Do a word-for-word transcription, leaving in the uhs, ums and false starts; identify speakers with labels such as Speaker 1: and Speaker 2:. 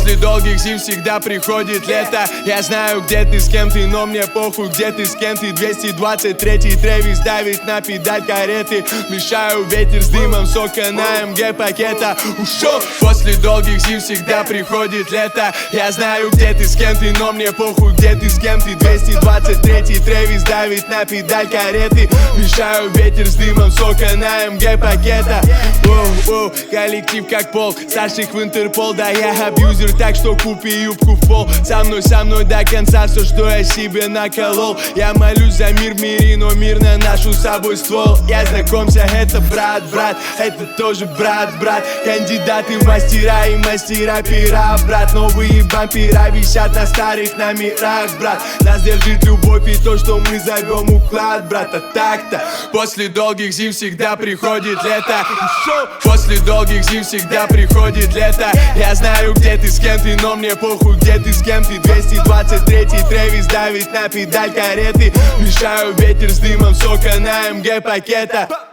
Speaker 1: После долгих зим всегда приходит лето. Я знаю, где ты, с кем ты, но мне похуй, где ты, с кем ты. Двести двадцать третий Трэвис давит на педаль кареты. Мешаю ветер с дымом сока на эм гэ пакета. Ушел. После долгих зим всегда приходит лето. Я знаю, где ты, с кем ты, но мне похуй, где ты, с кем ты. Двести двадцать третий Трэвис давит на педаль кареты. Мешаю ветер с дымом сока на эм гэ пакета. Воу, воу, коллектив как пол, старших в Интерпол. Да я абьюзер, так что купи юбку в пол. Со мной, со мной до конца все, что я себе наколол. Я молюсь за мир в мире, но мир на нашу с собой ствол. Я знакомься, это брат, брат, это тоже брат, брат. Кандидаты в мастера и мастера пера, брат. Новые бампера висят на старых номерах, брат. Нас держит любовь и то, что мы зовем уклад, брат. А так-то после долгих зим всегда приходит лето. После долгих зим всегда приходит лето. Я знаю, где ты, с кем ты, но мне похуй, где ты, с кем ты. Двести двадцать третий Трэвис давит на педаль кареты. Мешаю ветер с дымом сока на эм гэ пакета.